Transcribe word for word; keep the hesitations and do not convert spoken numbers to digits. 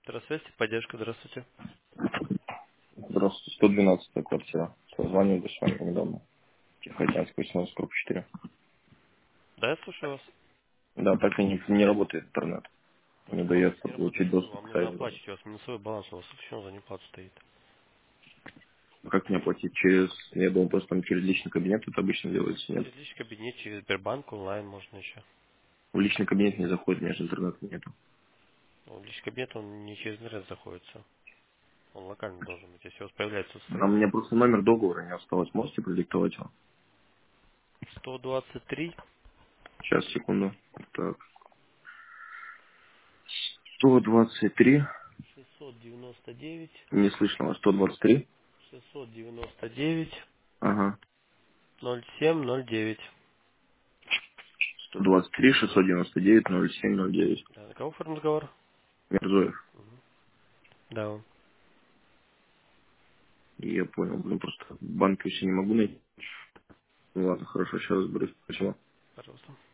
Здравствуйте, поддержка, здравствуйте. Здравствуйте, сто двенадцатая квартира. Созванивались с вами недавно. Тихоокеанская, восемнадцать, круг четыре. Да, я слушаю вас. Да, так и не, не работает интернет. Не Ну, у вас дается не получить работает, доступ вам к нужно сайту. оплачивать, у вас минусовой баланс, у вас почему за неплату стоит? Как мне оплатить? Через, я думал, просто там через личный кабинет это обычно делается, нет? Через личный кабинет, через Сбербанк, онлайн можно еще. В личный кабинет не заходит, у меня же интернета нету. Ну, личный кабинет, он не через интернет заходится. Он локально должен быть, если у вас появляется А у состояние. меня просто номер договора не осталось. Можете продиктовать его? сто двадцать три Сейчас, секунду. Так. сто двадцать три. шестьсот девяносто девять Не слышно вас. сто двадцать три. шестьсот девяносто девять Ага. ноль семь ноль девять. сто двадцать три шестьсот девяносто девять ноль семь ноль девять. Да, на кого форм разговор? Мерзоев. Да, он. Я понял. Ну просто банк еще не могу найти. Ну ладно, хорошо, сейчас разберусь. Спасибо. Пожалуйста.